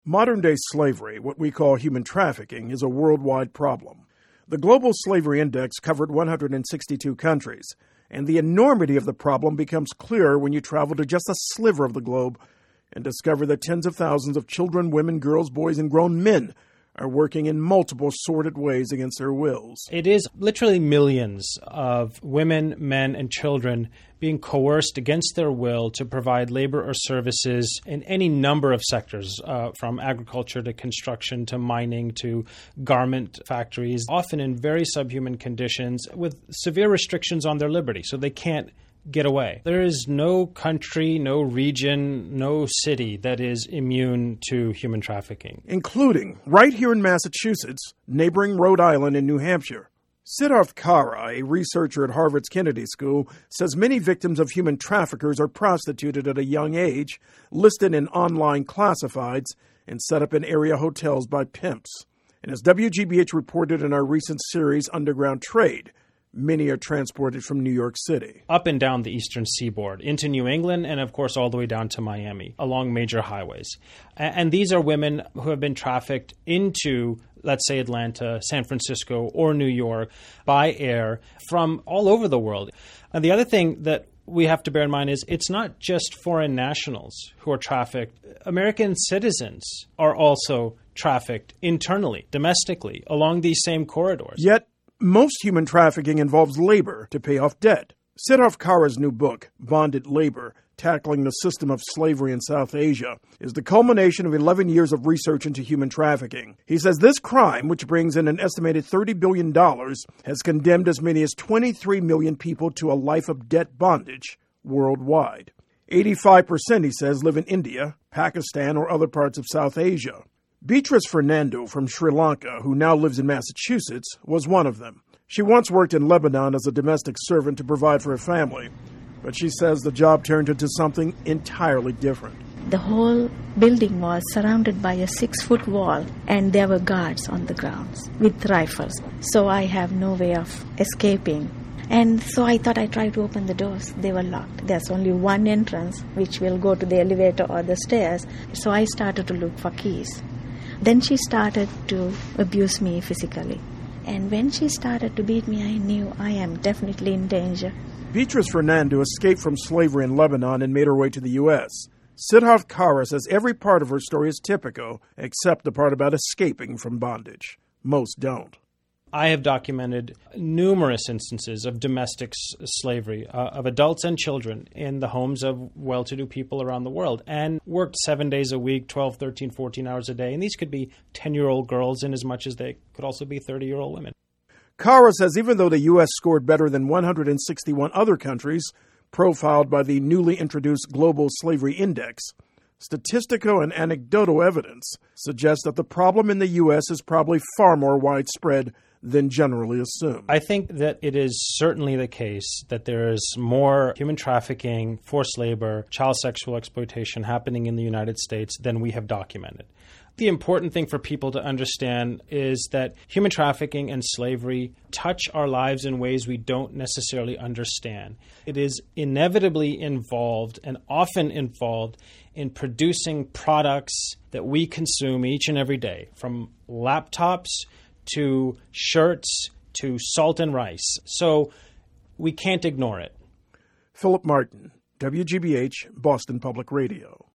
Modern-day slavery, what we call human trafficking, is a worldwide problem. The Global Slavery Index covered 162 countries, and the enormity of the problem becomes clearer when you travel to just a sliver of the globe and discover that tens of thousands of children, women, girls, boys, and grown men are working in multiple sordid ways against their wills. It is literally millions of women, men, and children being coerced against their will to provide labor or services in any number of sectors, from agriculture to construction to mining to garment factories, often in very subhuman conditions with severe restrictions on their liberty, so they can't get away. There is no country, no region, no city that is immune to human trafficking. Including, right here in Massachusetts, neighboring Rhode Island and New Hampshire. Siddharth Kara, a researcher at Harvard's Kennedy School, says many victims of human traffickers are prostituted at a young age, listed in online classifieds, and set up in area hotels by pimps. And as WGBH reported in our recent series, Underground Trade, many are transported from New York City. Up and down the eastern seaboard, into New England, and of course all the way down to Miami, along major highways. And these are women who have been trafficked into, let's say, Atlanta, San Francisco, or New York by air from all over the world. And the other thing that we have to bear in mind is it's not just foreign nationals who are trafficked. American citizens are also trafficked internally, domestically, along these same corridors. Yet, most human trafficking involves labor to pay off debt. Siddharth Kara's new book, Bonded Labor, Tackling the System of Slavery in South Asia, is the culmination of 11 years of research into human trafficking. He says this crime, which brings in an estimated $30 billion, has condemned as many as 23 million people to a life of debt bondage worldwide. 85%, he says, live in India, Pakistan, or other parts of South Asia. Beatrice Fernando from Sri Lanka, who now lives in Massachusetts, was one of them. She once worked in Lebanon as a domestic servant to provide for her family, but she says the job turned into something entirely different. The whole building was surrounded by a 6-foot wall, and there were guards on the grounds with rifles. So I have no way of escaping. And so I thought I'd try to open the doors. They were locked. There's only one entrance, which will go to the elevator or the stairs. So I started to look for keys. Then she started to abuse me physically. And when she started to beat me, I knew I am definitely in danger. Beatrice Fernando escaped from slavery in Lebanon and made her way to the U.S. Siddharth Kara says every part of her story is typical, except the part about escaping from bondage. Most don't. I have documented numerous instances of domestic slavery of adults and children in the homes of well-to-do people around the world, and worked 7 days a week, 12, 13, 14 hours a day. And these could be 10-year-old girls in as much as they could also be 30-year-old women. Kara says even though the U.S. scored better than 161 other countries profiled by the newly introduced Global Slavery Index, statistical and anecdotal evidence suggests that the problem in the U.S. is probably far more widespread than generally assumed. I think that it is certainly the case that there is more human trafficking, forced labor, child sexual exploitation happening in the United States than we have documented. The important thing for people to understand is that human trafficking and slavery touch our lives in ways we don't necessarily understand. It is inevitably involved and often involved in producing products that we consume each and every day, from laptops to shirts to salt and rice. So we can't ignore it. Philip Martin, WGBH, Boston Public Radio.